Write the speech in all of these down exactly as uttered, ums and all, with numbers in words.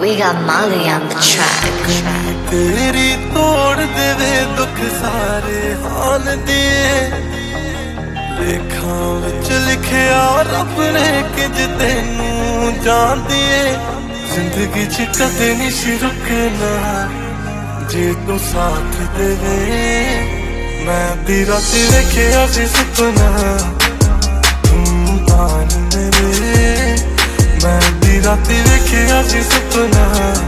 We got Molly on the track. तेरी तोड़ देवे दुख सारे हाल दिए लेखा विच लिखिया रब ने किज तेनू जान दिए जिंदगी च कदे नहीं सी रुकना जे तू साथ देवे मैं दी रात वेखिया सी सपना तू तान मेरे मैं दी रात वेखिया सी सपना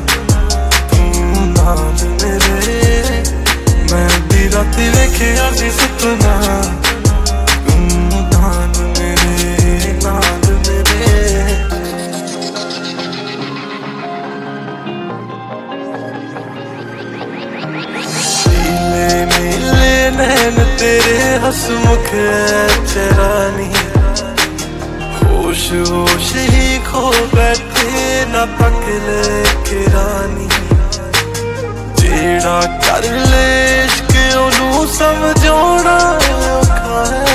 नाल मेरे मैं दी रात वेखिया सी सपना तू नाल मेरे नाल मेरे नीले नीले नैन तेरे हसमुख चरानी होश होश ही खो बैठे ना तक ले रानी जेड़ा कर ले इश्क ओनू समझाना औखा है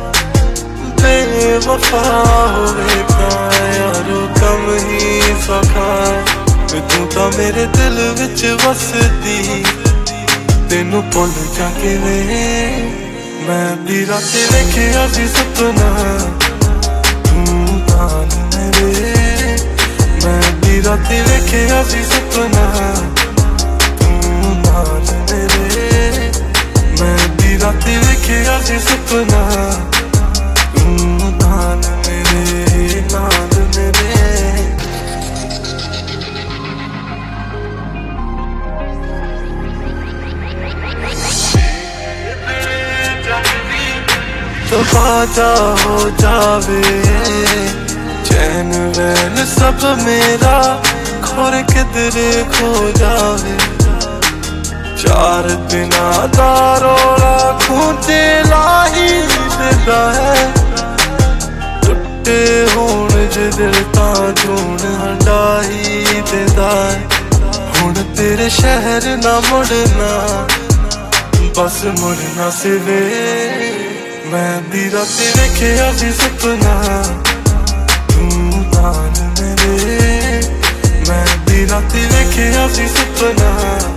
बेवफा होवे तां यारो कम ही सौखा तू तां मेरे दिल विच वसदी तेनू भुल जाके वे मैं दी रात वेखिया सी सपना तू तान मेरे मैं दी रात वेखिया सी सपना नाल मेरे मैं दी रात वेखिया सी सपना तू नाल मेरे नाल मेरे तो बाजा हो जावे चैन वैन सब मेरा खोर किधरे खो जावे चार दिना दा रोला खूंटे लाही देता है टुटे होण जे दिल तां जून हंडा ही देता है हुण तेरे शहर ना मुड़ना बस मुड़ना सिवे मैं दी रात वेखिया सी सपना तू तान मेरे मैं दी रात वेखिया सी सपना